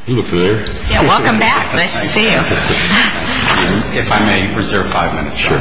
You look familiar. Yeah, welcome back. Nice to see you. If I may reserve 5 minutes. Sure.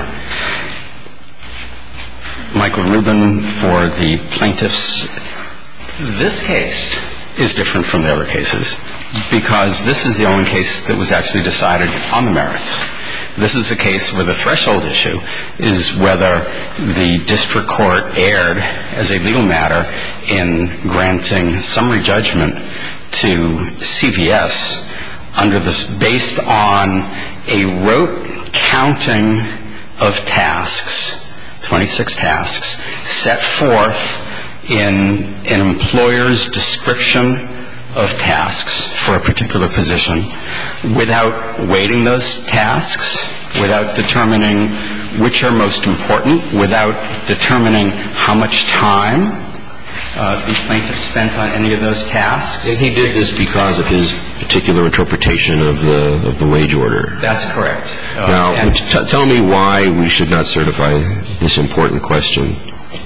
Michael Rubin for the plaintiffs. This case is different from the other cases because this is the only case that was actually decided on the merits. This is a case where the threshold issue is whether the district court erred as a legal matter in granting summary judgment to CVS under this based on a rote counting of tasks, 26 tasks, set forth in an employer's description of tasks for a particular position without weighting those tasks, without determining which are most important, without determining how much time the plaintiff spent on any of those tasks. And he did this because of his particular interpretation of the wage order. That's correct. Now, tell me why we should not certify this important question.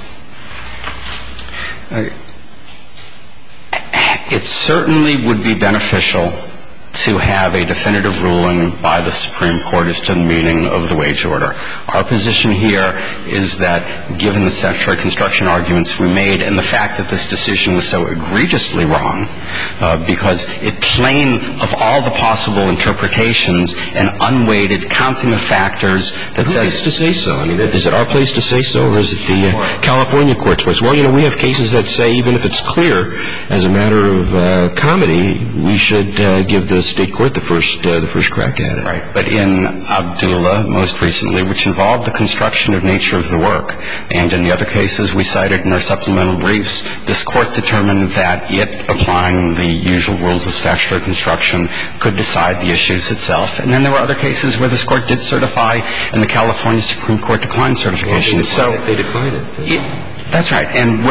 It certainly would be beneficial to have a definitive ruling by the Supreme Court as to the meaning of the wage order. Our position here is that given the statutory construction arguments we made and the fact that this decision was so egregiously wrong because it plain of all the possible interpretations and unweighted counting of factors that says... Who gets to say so? I mean, is it our place to say so or is it the California court's place? Well, you know, we have cases that say even if it's clear as a matter of comedy, we should give the state court the first crack at it. Right. But in Abdullah, most recently, which involved the construction of nature of the work, and in the other cases we cited in our supplemental briefs, this court determined that it, applying the usual rules of statutory construction, could decide the issues itself. And then there were other cases where this court did certify and the California Supreme Court declined certification. Well, they declined it. That's right. And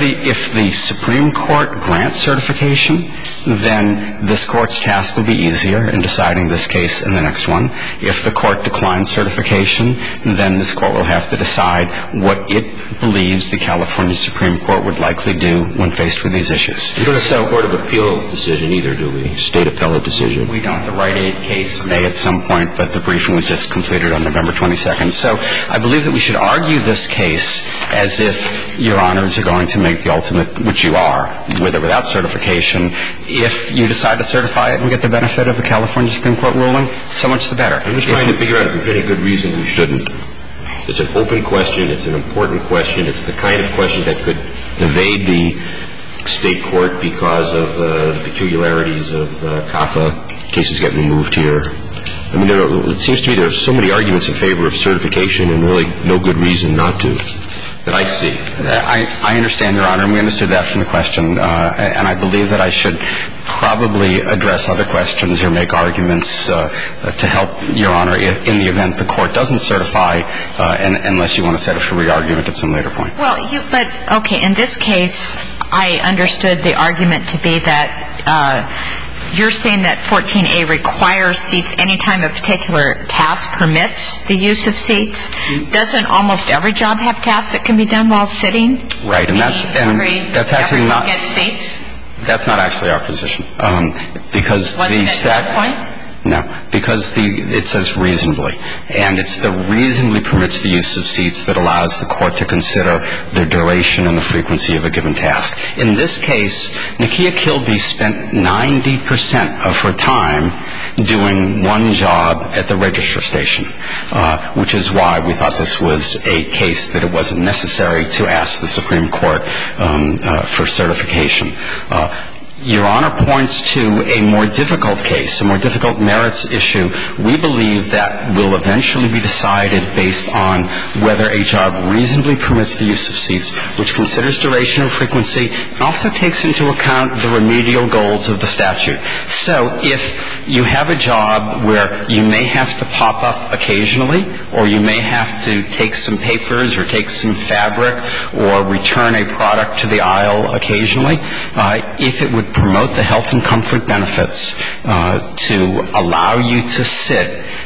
if the Supreme Court grants certification, then this court's task will be easier in deciding this case and the next one. If the court declines certification, then this court will have to decide what it believes the California Supreme Court would likely do when faced with these issues. We don't have a court of appeal decision either, do we? State appellate decision. We don't. The Rite Aid case may at some point, but the briefing was just completed on November 22nd. So I believe that we should argue this case as if Your Honors are going to make the ultimate, which you are, with or without certification. If you decide to certify it and get the benefit of the California Supreme Court ruling, so much the better. I'm just trying to figure out if there's any good reason we shouldn't. It's an open question. It's an important question. It's the kind of question that could evade the state court because of the peculiarities of CAFA cases getting removed here. I mean, it seems to me there are so many arguments in favor of certification and really no good reason not to that I see. I understand, Your Honor, and we understood that from the question. And I believe that I should probably address other questions or make arguments to help Your Honor in the event the court doesn't certify, unless you want to set it for re-argument at some later point. Well, okay, in this case, I understood the argument to be that you're saying that 14A requires seats any time a particular task permits the use of seats. Doesn't almost every job have tasks that can be done while sitting? Right, and that's actually not. Get seats? That's not actually our position, because Wasn't the that your point? No, because it says reasonably, and it's the reasonably permits the use of seats that allows the court to consider the duration and the frequency of a given task. In this case, Nakia Kilby spent 90% of her time doing one job at the register station, which is why we thought this was a case that it wasn't necessary to ask the Supreme Court for certification. Your Honor points to a more difficult case, a more difficult merits issue. We believe that will eventually be decided based on whether a job reasonably permits the use of seats, which considers duration and frequency, and also takes into account the remedial goals of the statute. So if you have a job where you may have to pop up occasionally, or you may have to take some papers or take some fabric or return a product to the aisle occasionally, if it would promote the health and comfort benefits to allow you to sit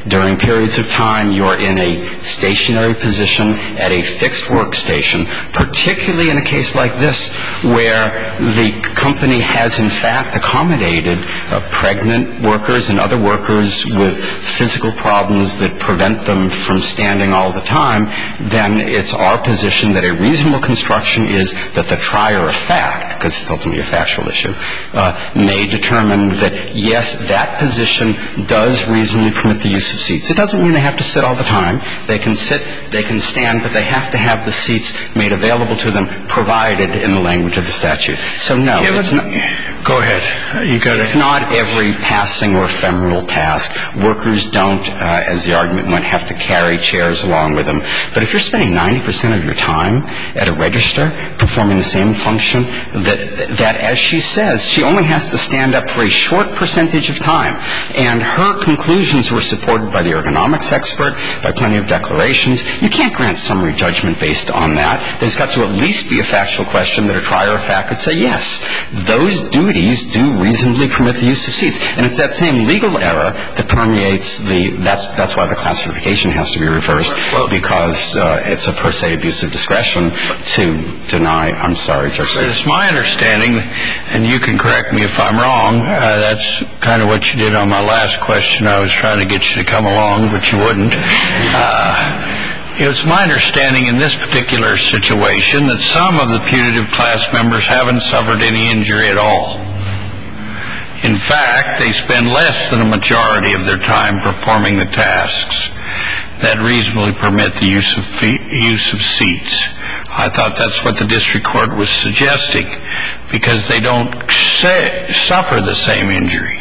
During periods of time, you're in a stationary position at a fixed workstation, particularly in a case like this where the company has in fact accommodated pregnant workers and other workers with physical problems that prevent them from standing all the time. Then it's our position that a reasonable construction is that the trier of fact, because it's ultimately a factual issue, may determine that, yes, that position does reasonably permit the use of seats. It doesn't mean they have to sit all the time. They can sit, they can stand, but they have to have the seats made available to them, provided in the language of the statute. So, no, it's not. Go ahead. You got it. It's not every passing or ephemeral task. Workers don't, as the argument went, have to carry chairs along with them. But if you're spending 90% of your time at a register performing the same function, that as she says, she only has to stand up for a short percentage of time. And her conclusions were supported by the ergonomics expert, by plenty of declarations. You can't grant summary judgment based on that. There's got to at least be a factual question that a trier of fact could say, yes, those duties do reasonably permit the use of seats. And it's that same legal error that permeates that's why the classification has to be reversed, because it's a per se abuse of discretion to deny. I'm sorry, Judge. It's my understanding, and you can correct me if I'm wrong, that's kind of what you did on my last question. I was trying to get you to come along, but you wouldn't. It's my understanding in this particular situation that some of the putative class members haven't suffered any injury at all. In fact, they spend less than a majority of their time performing the tasks that reasonably permit the use of seats. I thought that's what the district court was suggesting, because they don't suffer the same injury.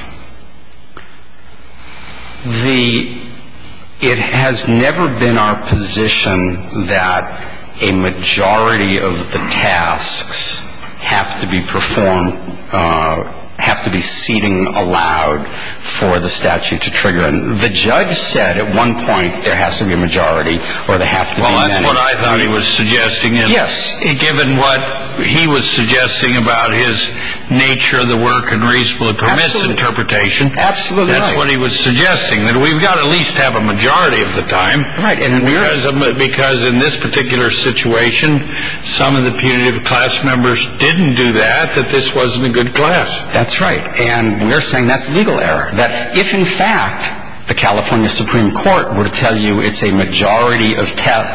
It has never been our position that a majority of the tasks have to be performed, have to be seating allowed for the statute to trigger. And the judge said at one point there has to be a majority, or there have to be many. Well, that's what I thought he was suggesting. Yes. Given what he was suggesting about his nature of the work and reasonably permits interpretation. Absolutely right. That's what he was suggesting, that we've got to at least have a majority of the time. Right. And because in this particular situation, some of the putative class members didn't do that this wasn't a good class. That's right. And we're saying that's legal error. That if, in fact, the California Supreme Court were to tell you it's a majority of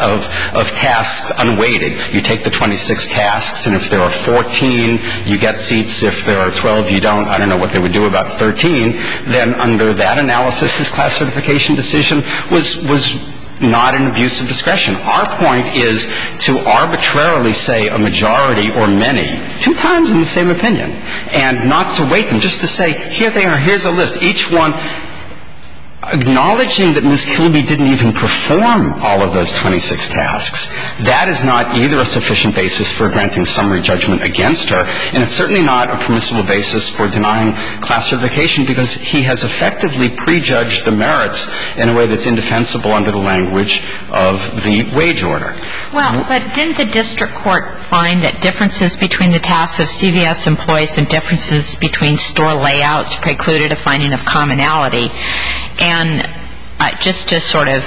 tasks unweighted, you take the 26 tasks, and if there are 14, you get seats. If there are 12, you don't. I don't know what they would do about 13. Then under that analysis, his class certification decision was not an abuse of discretion. Our point is to arbitrarily say a majority or many, 2 times in the same opinion, and not to weight them, just to say, here they are, here's a list, each one acknowledging that Ms. Kilby didn't even perform all of those 26 tasks. That is not either a sufficient basis for granting summary judgment against her, and it's certainly not a permissible basis for denying class certification, because he has effectively prejudged the merits in a way that's indefensible under the language of the wage order. Well, but didn't the district court find that differences between the tasks of CVS employees and differences between store layouts precluded a finding of commonality? And just to sort of,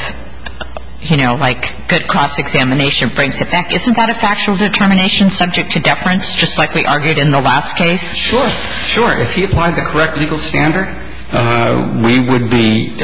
like good cross-examination brings it back, isn't that a factual determination subject to deference, just like we argued in the last case? Sure. If he applied the correct legal standard, it would be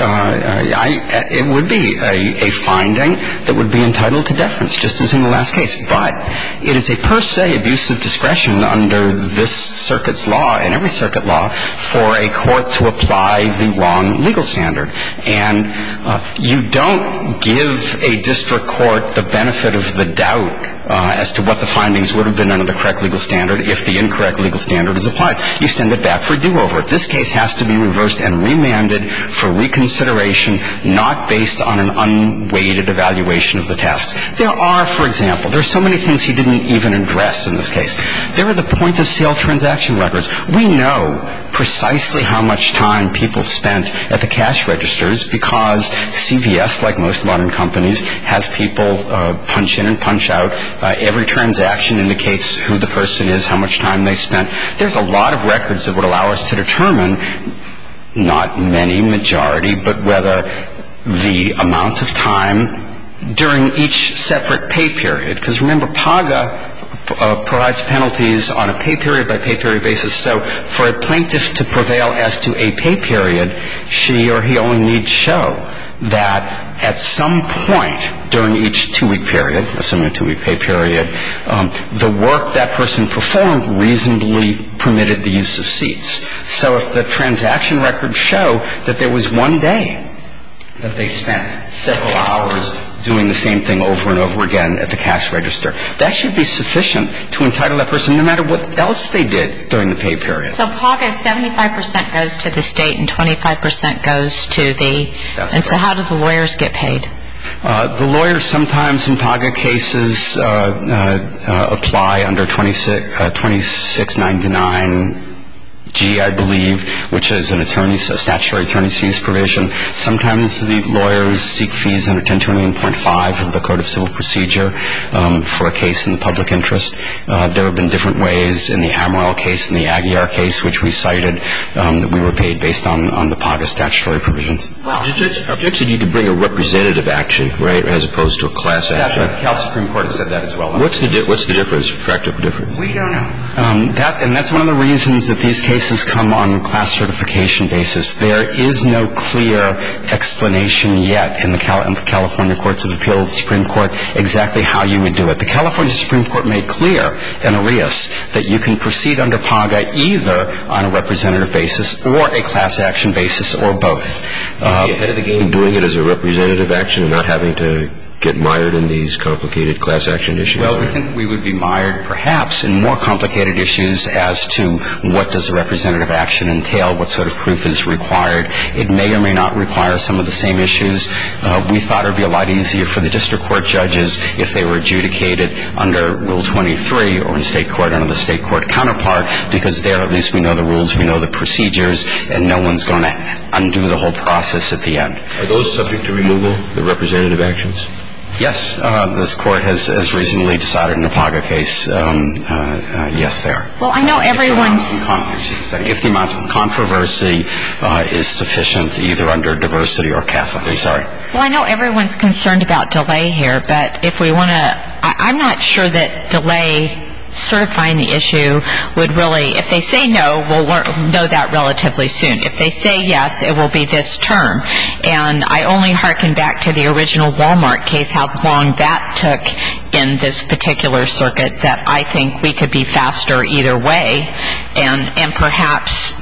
a finding that would be entitled to deference, just as in the last case. But it is a per se abuse of discretion under this circuit's law and every circuit law for a court to apply the wrong legal standard. And you don't give a district court the benefit of the doubt as to what the findings would have been under the correct legal standard if the incorrect legal standard is applied. You send it back for a do-over. This case has to be reversed and remanded for reconsideration, not based on an unweighted evaluation of the tasks. There are, for example, there are so many things he didn't even address in this case. There are the point-of-sale transaction records. We know precisely how much time people spent at the cash registers because CVS, like most modern companies, has people punch in and punch out. Every transaction indicates who the person is, how much time they spent. There's a lot of records that would allow us to determine, not many, majority, but whether the amount of time during each separate pay period. Because remember, PAGA provides penalties on a pay period by pay period basis. So for a plaintiff to prevail as to a pay period, she or he only needs to show that at some point during each 2-week period, assuming a 2-week pay period, the work that person performed reasonably permitted the use of seats. So if the transaction records show that there was one day that they spent several hours doing the same thing over and over again at the cash register, that should be sufficient to entitle that person no matter what else they did during the pay period. So PAGA, 75% goes to the state and 25% goes to the... That's and so correct. how do the lawyers get paid? The lawyers sometimes in PAGA cases apply under 2699G, I believe, which is a statutory attorney's fees provision. Sometimes the lawyers seek fees under 1021.5 of the Code of Civil Procedure for a case in the public interest. There have been different ways in the Amaral case and the Aguiar case, which we cited, that we were paid based on the PAGA statutory provisions. Well, the judge said you could bring a representative action, right, as opposed to a class action. That's right. Cal Supreme Court has said that as well. What's the difference, practical difference? We don't know. And that's one of the reasons that these cases come on class certification basis. There is no clear explanation yet in the California Courts of Appeal, the Supreme Court, exactly how you would do it. The California Supreme Court made clear in Arias that you can proceed under PAGA either on a representative basis or a class action basis or both. Are you ahead of the game doing it as a representative action and not having to get mired in these complicated class action issues? Well, we think we would be mired perhaps in more complicated issues as to what does a representative action entail, what sort of proof is required. It may or may not require some of the same issues. We thought it would be a lot easier for the district court judges if they were adjudicated under Rule 23 or in state court under the state court counterpart, because there at least we know the rules, we know the procedures, and no one's going to undo the whole process at the end. Are those subject to removal, the representative actions? Yes, this court has recently decided in the PAGA case, yes, they are. Well, I know everyone's... If the amount of controversy is sufficient either under diversity or Catholic. I'm sorry. Well, I know everyone's concerned about delay here, but if we want to... I'm not sure that delay certifying the issue would really... If they say no, we'll know that relatively soon. If they say yes, it will be this term. And I only hearken back to the original Walmart case, how long that took in this particular circuit, that I think we could be faster either way. And perhaps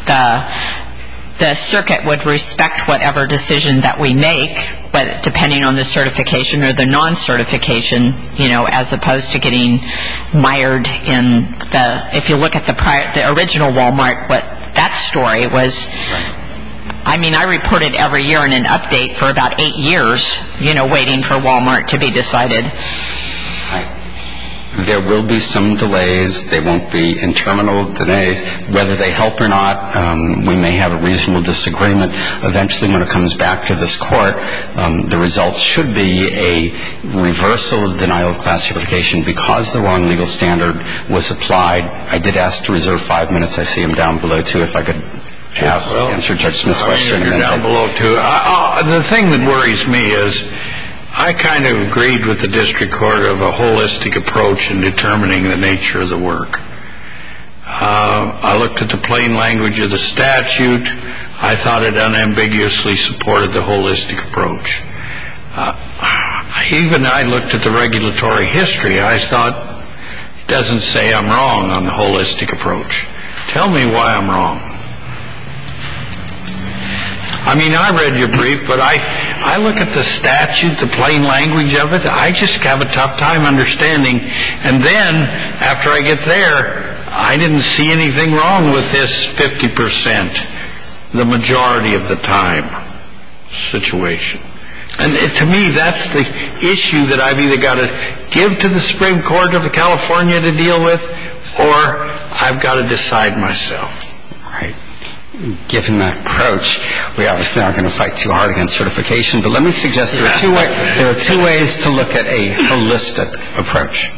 the circuit would respect whatever decision that we make, but depending on the certification or the non-certification, as opposed to getting mired in if you look at the original Walmart, what that story was. Right. I mean, I reported every year in an update for about 8 years, waiting for Walmart to be decided. There will be some delays. They won't be interminable delays. Whether they help or not, we may have a reasonable disagreement. Eventually, when it comes back to this court, the result should be a reversal of denial of class certification because the wrong legal standard was applied. I did ask to reserve 5 minutes. I see him down below, too, if I could answer Judge Smith's question. You're down below, too. The thing that worries me is I kind of agreed with the district court of a holistic approach in determining the nature of the work. I looked at the plain language of the statute. I thought it unambiguously supported the holistic approach. Even I looked at the regulatory history. I thought it doesn't say I'm wrong on the holistic approach. Tell me why I'm wrong. I mean, I read your brief, but I look at the statute, the plain language of it. I just have a tough time understanding. And then, after I get there, I didn't see anything wrong with this 50%, the majority of the time situation. And to me, that's the issue that I've either got to give to the Supreme Court of California to deal with, or I've got to decide myself. Right. Given that approach, we obviously aren't going to fight too hard against certification, but let me suggest there are two ways to look at a holistic approach.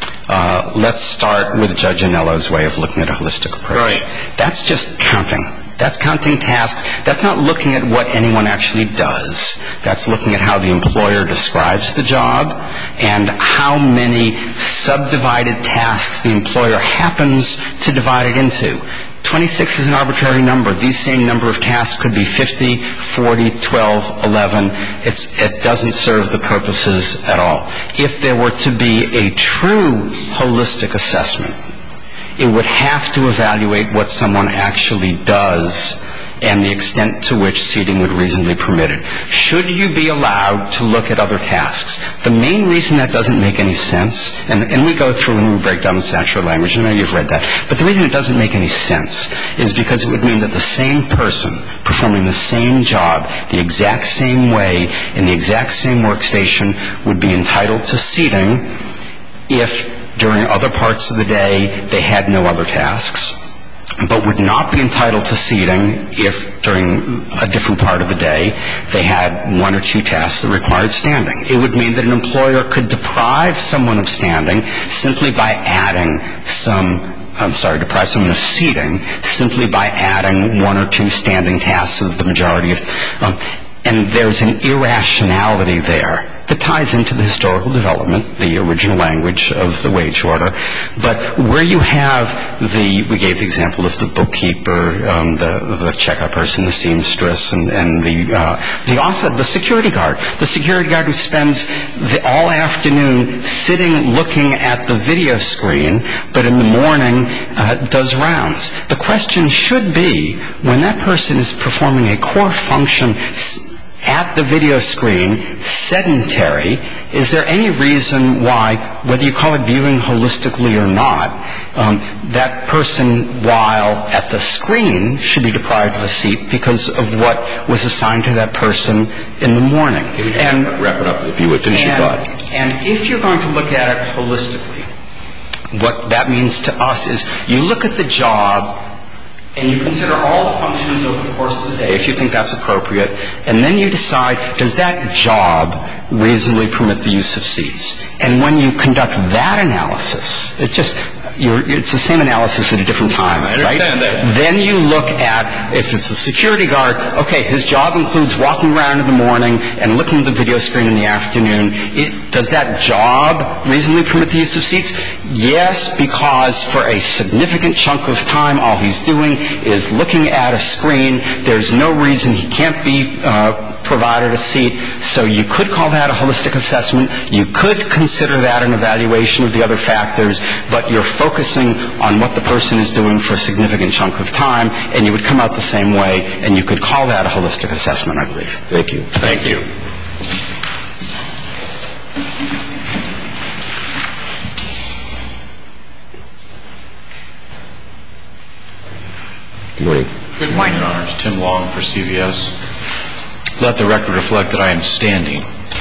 Let's start with Judge Anello's way of looking at a holistic approach. Right. That's just counting. That's counting tasks. That's not looking at what anyone actually does. That's looking at how the employer describes the job and how many subdivided tasks the employer happens to divide it into. 26 is an arbitrary number. These same number of tasks could be 50, 40, 12, 11. It doesn't serve the purposes at all. If there were to be a true holistic assessment, it would have to evaluate what someone actually does and the extent to which seating would reasonably permit it. Should you be allowed to look at other tasks? The main reason that doesn't make any sense, and we go through and we break down the statutory language, I know you've read that, but the reason it doesn't make any sense is because it would mean that the same person performing the same job the exact same way in the exact same workstation would be entitled to seating if during other parts of the day they had no other tasks, but would not be entitled to seating if during a different part of the day they had one or two tasks that required standing. It would mean that an employer could deprive someone of standing simply by adding deprive someone of seating simply by adding one or two standing tasks of the majority of, and there's an irrationality there that ties into the historical development, the original language of the wage order. But where you have we gave the example of the bookkeeper, the checkout person, the seamstress, and the security guard. The security guard who spends all afternoon sitting looking at the video screen, but in the morning does rounds. The question should be, when that person is performing a core function at the video screen, sedentary, is there any reason why, whether you call it viewing holistically or not, that person, while at the screen, should be deprived of a seat because of what was assigned to that person in the morning? And wrap it up if you would, finish your thought. And if you're going to look at it holistically, what that means to us is you look at the job and you consider all the functions over the course of the day, if you think that's appropriate, and then you decide, does that job reasonably permit the use of seats? And when you conduct that analysis, it's the same analysis at a different time, right? I understand that. Then you look at, if it's a security guard, okay, his job includes walking around in the morning and looking at the video screen in the afternoon. Does that job reasonably permit the use of seats? Yes, because for a significant chunk of time, all he's doing is looking at a screen. There's no reason he can't be provided a seat. So you could call that a holistic assessment. You could consider that an evaluation of the other factors, but you're focusing on what the person is doing for a significant chunk of time, and you would come out the same way, and you could call that a holistic assessment, I believe. Thank you. Thank you. Good morning. Good morning, Your Honors. Tim Long for CVS. Let the record reflect that I am standing.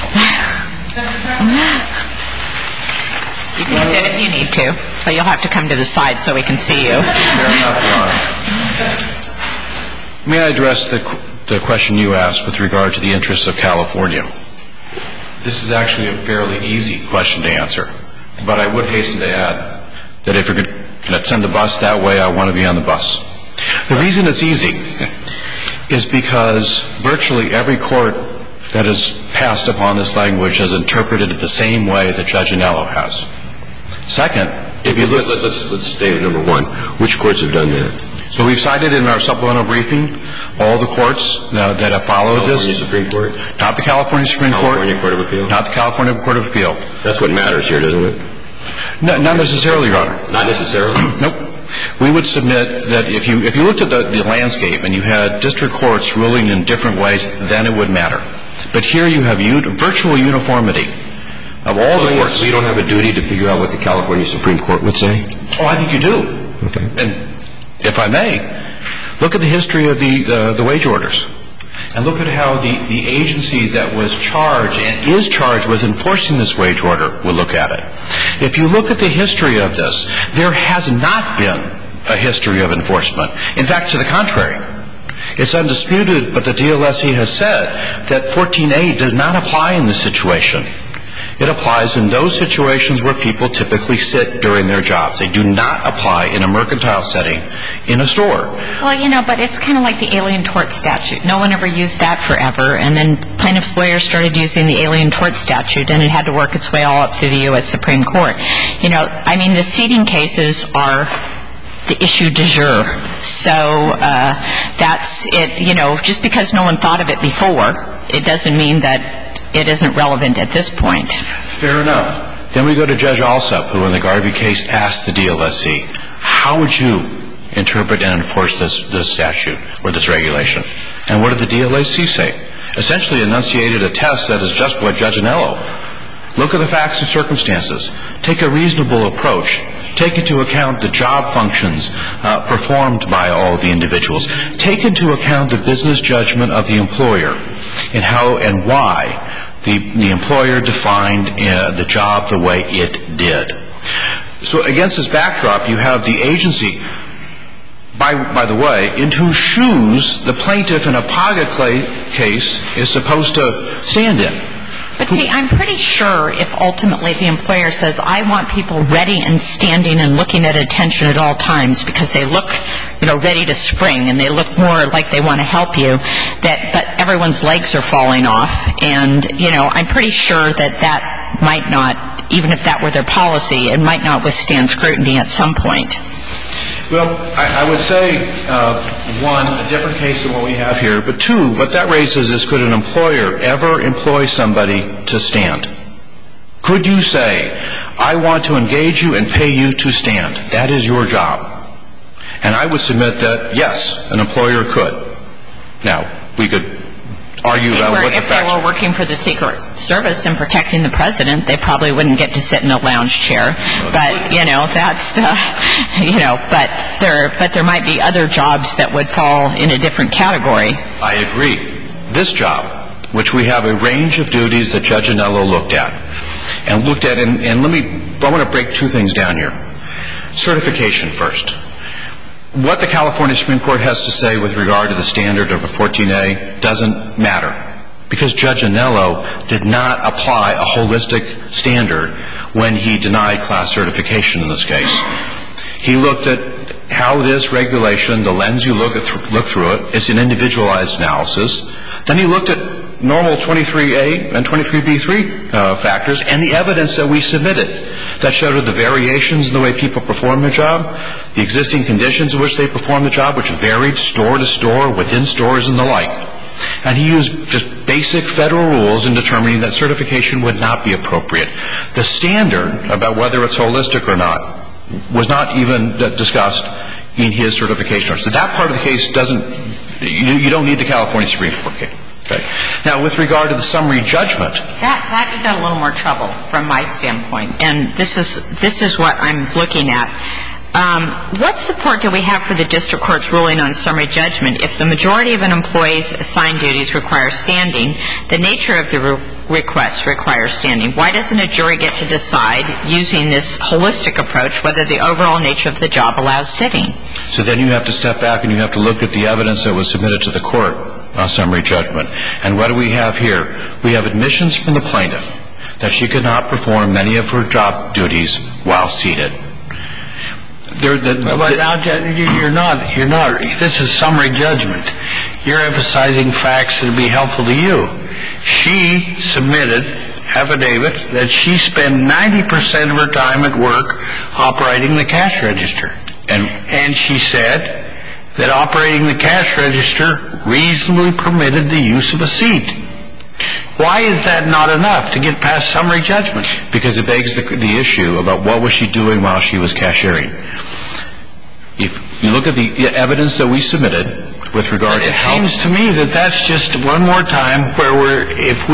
You can sit if you need to, but you'll have to come to the side so we can see you. Fair enough, Your Honor. May I address the question you asked with regard to the interests of California? This is actually a fairly easy question to answer, but I would hasten to add that if you're going to send the bus that way, I want to be on the bus. The reason it's easy is because virtually every court that has passed upon this language has interpreted it the same way that Judge Anello has. Second, if you look... Let's stay with number one. Which courts have done that? So we've cited in our supplemental briefing all the courts that have followed this. California Supreme Court? Not the California Supreme Court. California Court of Appeal? Not the California Court of Appeal. That's what matters here, doesn't it? No, not necessarily, Your Honor. Not necessarily? Nope. We would submit that if you looked at the landscape and you had district courts ruling in different ways, then it would matter. But here you have virtual uniformity of all the courts. So you don't have a duty to figure out what the California Supreme Court would say? Oh, I think you do. Okay. And if I may, look at the history of the wage orders. And look at how the agency that was charged and is charged with enforcing this wage order will look at it. If you look at the history of this, there has not been a history of enforcement. In fact, to the contrary. It's undisputed, but the DLSE has said that 14A does not apply in this situation. It applies in those situations where people typically sit during their jobs. They do not apply in a mercantile setting in a store. Well, but it's kind of like the Alien Tort Statute. No one ever used that forever, and then plaintiffs' lawyers started using the Alien Tort Statute, and it had to work its way all up through the U.S. Supreme Court. The seating cases are the issue du jour. So that's it. Just because no one thought of it before, it doesn't mean that it isn't relevant at this point. Fair enough. Then we go to Judge Alsop, who in the Garvey case asked the DLSC, how would you interpret and enforce this statute or this regulation? And what did the DLSC say? Essentially enunciated a test that is just what Judge Anello. Look at the facts and circumstances. Take a reasonable approach. Take into account the job functions performed by all the individuals. Take into account the business judgment of the employer and how and why the employer defined the job the way it did. So against this backdrop, you have the agency, by the way, in whose shoes the plaintiff in a Paga case is supposed to stand in. But see, I'm pretty sure if ultimately the employer says, I want people ready and standing and looking at attention at all times because they look, ready to spring and they look more like they want to help you, but everyone's legs are falling off. And, I'm pretty sure that might not, even if that were their policy, it might not withstand scrutiny at some point. Well, I would say, one, a different case than what we have here. But two, what that raises is, could an employer ever employ somebody to stand? Could you say, I want to engage you and pay you to stand? That is your job. And I would submit that, yes, an employer could. Now, we could argue about what the facts are. If they were working for the Secret Service and protecting the president, they probably wouldn't get to sit in a lounge chair. But, that's the, but there might be other jobs that would fall in a different category. I agree. This job, which we have a range of duties that Judge Anello looked at, and I want to break two things down here. Certification first. What the California Supreme Court has to say with regard to the standard of a 14A doesn't matter, because Judge Anello did not apply a holistic standard when he denied class certification in this case. He looked at how this regulation, the lens you look through it, is an individualized analysis. Then he looked at normal 23A and 23B3 factors and the evidence that we submitted that showed the variations in the way people perform their job, the existing conditions in which they perform the job, which varied store to store, within stores, and the like. And he used just basic federal rules in determining that certification would not be appropriate. The standard about whether it's holistic or not was not even discussed in his certification. So that part of the case you don't need the California Supreme Court case. Okay. Now, with regard to the summary judgment, that you got a little more trouble from my standpoint, and this is what I'm looking at. What support do we have for the district court's ruling on summary judgment? If the majority of an employee's assigned duties require standing, the nature of the request requires standing. Why doesn't a jury get to decide, using this holistic approach, whether the overall nature of the job allows sitting? So then you have to step back and you have to look at the evidence that was submitted to the court on summary judgment. And what do we have here? We have admissions from the plaintiff that she could not perform many of her job duties while seated. You're not. This is summary judgment. You're emphasizing facts that would be helpful to you. She submitted affidavit that she spent 90% of her time at work operating the cash register. And she said that operating the cash register reasonably permitted the use of a seat. Why is that not enough to get past summary judgment? Because it begs the issue about what was she doing while she was cashiering. If you look at the evidence that we submitted with regard to how... It seems to me that that's just one more time where if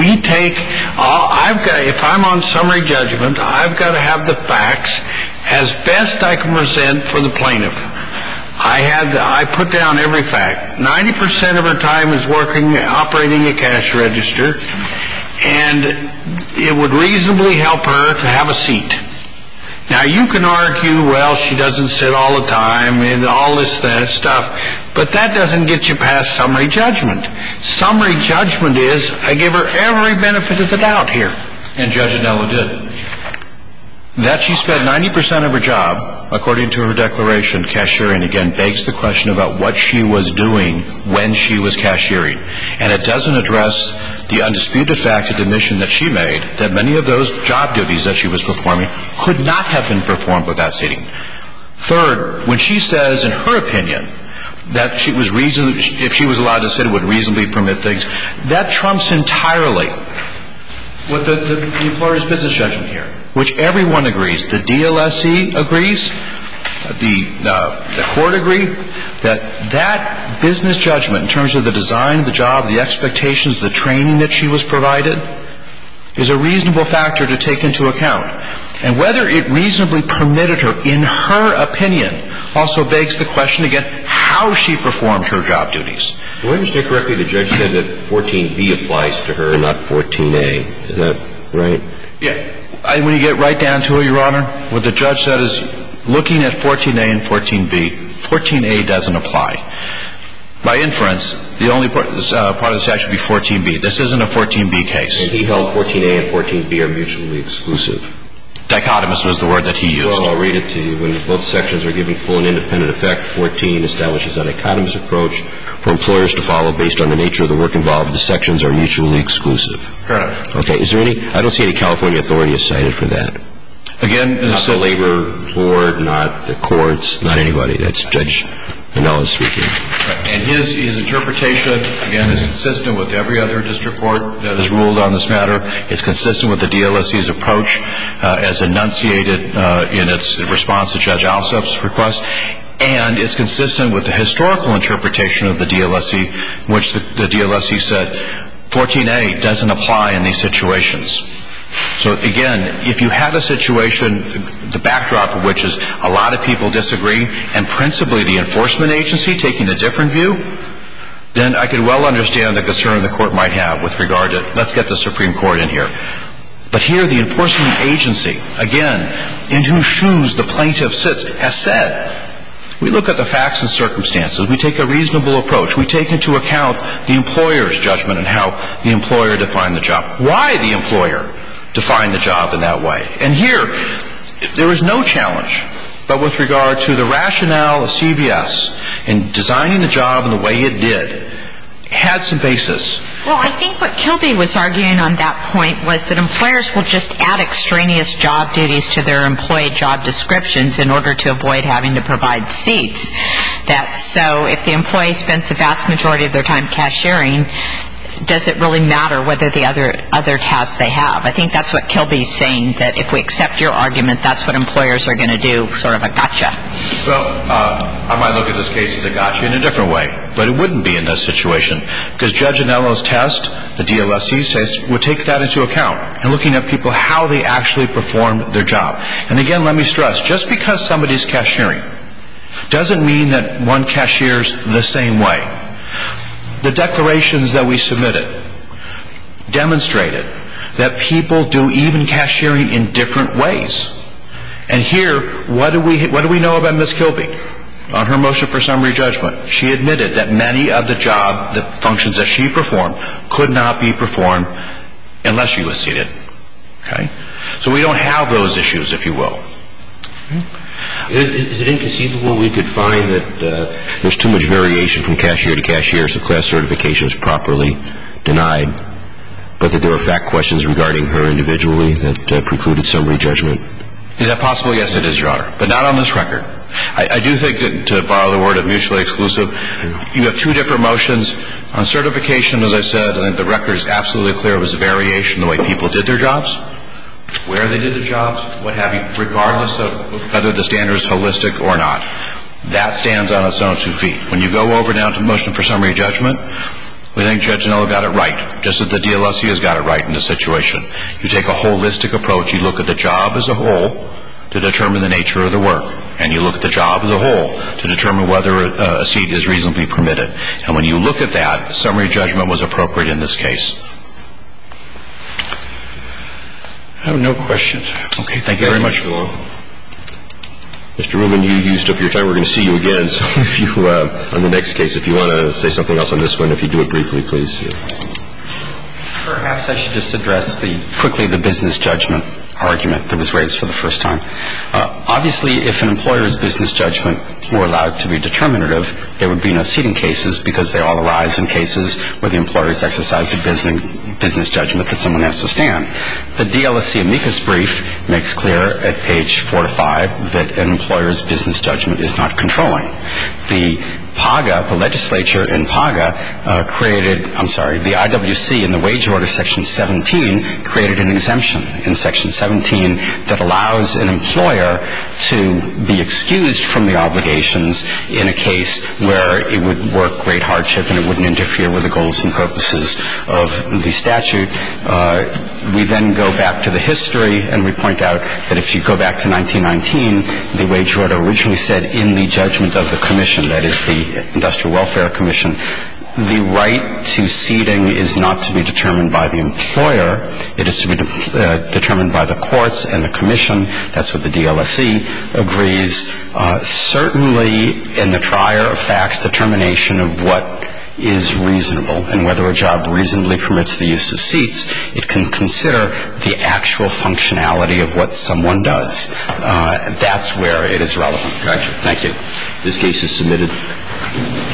I'm on summary judgment, I've got to have the facts as best I can present for the plaintiff. I put down every fact. 90% of her time is operating a cash register, and it would reasonably help her to have a seat. Now, you can argue, well, she doesn't sit all the time and all this stuff, but that doesn't get you past summary judgment. Summary judgment is, I give her every benefit of the doubt here. And Judge Anello did. That she spent 90% of her job, according to her declaration, cashiering, again, begs the question about what she was doing when she was cashiering. And it doesn't address the undisputed fact of admission that she made that many of those job duties that she was performing could not have been performed without seating. Third, when she says, in her opinion, that she was if she was allowed to sit, it would reasonably permit things, that trumps entirely what the employer's business judgment here, which everyone agrees. The DLSE agrees, the court agreed, that business judgment in terms of the design of the job, the expectations, the training that she was provided, is a reasonable factor to take into account. And whether it reasonably permitted her, in her opinion, also begs the question again, how she performed her job duties. Do I understand correctly the judge said that 14B applies to her and not 14A? Is that right? Yeah. When you get right down to it, Your Honor, what the judge said is, looking at 14A and 14B, 14A doesn't apply. By inference, the only part of the statute would be 14B. This isn't a 14B case. And he held 14A and 14B are mutually exclusive. Dichotomous was the word that he used. Well, I'll read it to you. When both sections are given full and independent effect, 14 establishes a dichotomous approach for employers to follow based on the nature of the work involved. The sections are mutually exclusive. Correct. Okay. Is there any? I don't see any California authority cited for that. Again, not the labor board, not the courts, not anybody. That's Judge Anello's speaking. And his interpretation, again, is consistent with every other district court that has ruled on this matter. It's consistent with the DLSE's approach as enunciated in its response to Judge Alsop's request. And it's consistent with the historical interpretation of the DLSE, in which the DLSE said 14A doesn't apply in these situations. So, again, if you had a situation, the backdrop of which is a lot of people disagree, and principally the enforcement agency taking a different view, then I could well understand the concern the court might have with regard to, let's get the Supreme Court in here. But here the enforcement agency, again, in whose shoes the plaintiff sits, has said, we look at the facts and circumstances. We take a reasonable approach. We take into account the employer's judgment and how the employer defined the job. Why the employer defined the job in that way. And here, there is no challenge, but with regard to the rationale of CVS in designing the job in the way it did, had some basis. Well, I think what Kilby was arguing on that point was that employers will just add extraneous job duties to their employee job descriptions in order to avoid having to provide seats. So if the employee spends the vast majority of their time cashiering, does it really matter whether the other tasks they have? I think that's what Kilby's saying, that if we accept your argument, that's what employers are going to do, sort of a gotcha. Well, I might look at this case as a gotcha in a different way, but it wouldn't be in this situation, because Judge Anello's test, the DLSE's test, would take that into account, and looking at people, how they actually performed their job. And again, let me stress, just because somebody's cashiering doesn't mean that one cashiers the same way. The declarations that we submitted demonstrated that people do even cashiering in different ways. And here, what do we know about Ms. Kilby? On her motion for summary judgment, she admitted that many of the functions that she performed could not be performed unless she was seated. Okay? So we don't have those issues, if you will. Is it inconceivable we could find that there's too much variation from cashier to cashier, so class certification is properly denied, but that there are fact questions regarding her individually that precluded summary judgment? Is that possible? Yes, it is, Your Honor, but not on this record. I do think that, to borrow the word of mutually exclusive, you have two different motions. On certification, as I said, I think the record is absolutely clear. It was a variation in the way people did their jobs, where they did the jobs, what have you, regardless of whether the standard is holistic or not. That stands on its own 2 feet. When you go over down to motion for summary judgment, we think Judge Anello got it right, just as the DLSE has got it right in this situation. You take a holistic approach. You look at the job as a whole to determine the nature of the work, and you look at the job as a whole to determine whether a seat is reasonably permitted. And when you look at that, summary judgment was appropriate in this case. I have no questions. Okay, thank you very much. Mr. Rubin, you used up your time. We're going to see you again. So if you, on the next case, if you want to say something else on this one, if you do it briefly, please. Perhaps I should just address quickly the business judgment argument that was raised for the first time. Obviously, if an employer's business judgment were allowed to be determinative, there would be no seating cases because they all arise in cases where the employers exercise a business judgment that someone has to stand. The DLSC amicus brief makes clear at page 4 to 5 that an employer's business judgment is not controlling. The PAGA, the legislature in PAGA, the IWC in the wage order section 17 created an exemption in section 17 that allows an employer to be excused from the obligations in a case where it would work great hardship and it wouldn't interfere with the goals and purposes of the statute. We then go back to the history and we point out that if you go back to 1919, the wage order originally said in the judgment of the commission, that is the Industrial Welfare Commission, the right to seating is not to be determined by the employer. It is to be determined by the courts and the commission. That's what the DLSC agrees. Certainly in the trier of facts determination of what is reasonable and whether a job reasonably permits the use of seats, it can consider the actual functionality of what someone does. That's where it is relevant. Gotcha. Thank you. This case is submitted.